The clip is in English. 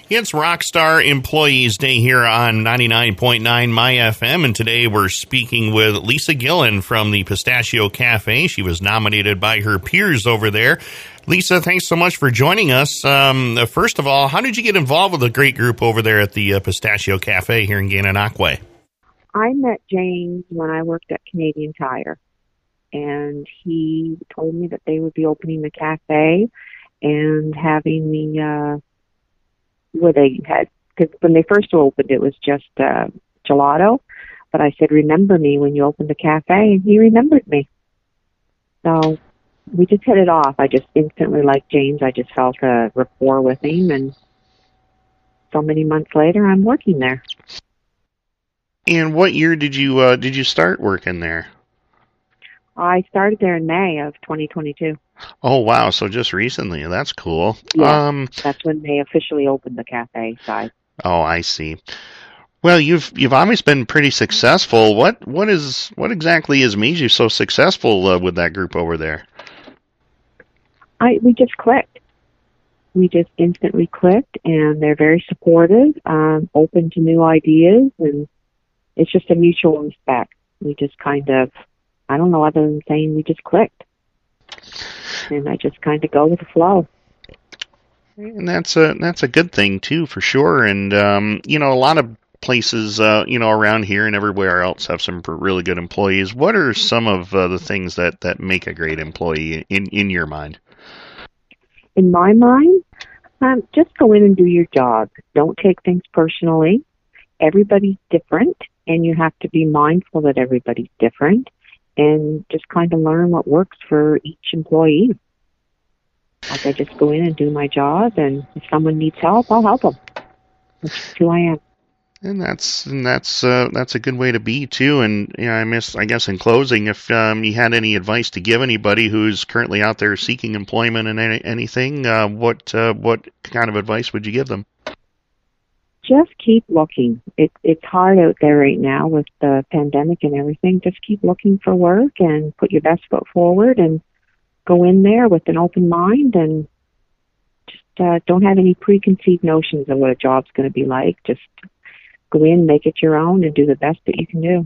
It's Rockstar Employees Day here on 99.9 My FM, and today we're speaking with Lisa Gillen from the Pistachio Cafe. She was nominated by her peers over there. Lisa, thanks so much for joining us. First of all, how did you get involved with the great group over there at the Pistachio Cafe here in Gananoque? I met James when I worked at Canadian Tire, and he told me that they would be opening the cafe and having the where they had, because when they first opened, it was just gelato. But I said, remember me when you opened the cafe, and he remembered me. So we just hit it off. I just instantly liked James. I just felt a rapport with him, and so many months later, I'm working there. And what year did you start working there? I started there in May of 2022. Oh, wow. So just recently. That's cool. Yeah, that's when they officially opened the cafe side. Oh, I see. Well, you've always been pretty successful. What exactly has made you so successful with that group over there? We just clicked. We just instantly clicked, and they're very supportive, open to new ideas, and it's just a mutual respect. We just kind of, I don't know, other than saying we just clicked. And I just kind of go with the flow. And that's a good thing too, for sure. And a lot of places around here and everywhere else have some really good employees. What are some of the things that make a great employee in your mind? In my mind, just go in and do your job. Don't take things personally. Everybody's different, and you have to be mindful that everybody's different. And just kind of learn what works for each employee. Like, I just go in and do my job, and if someone needs help, I'll help them. That's just who I am. And that's a good way to be too. And I guess in closing, if you had any advice to give anybody who's currently out there seeking employment and anything, what kind of advice would you give them? Just keep looking. It's hard out there right now with the pandemic and everything. Just keep looking for work and put your best foot forward and go in there with an open mind, and just don't have any preconceived notions of what a job's going to be like. Just go in, make it your own, and do the best that you can do.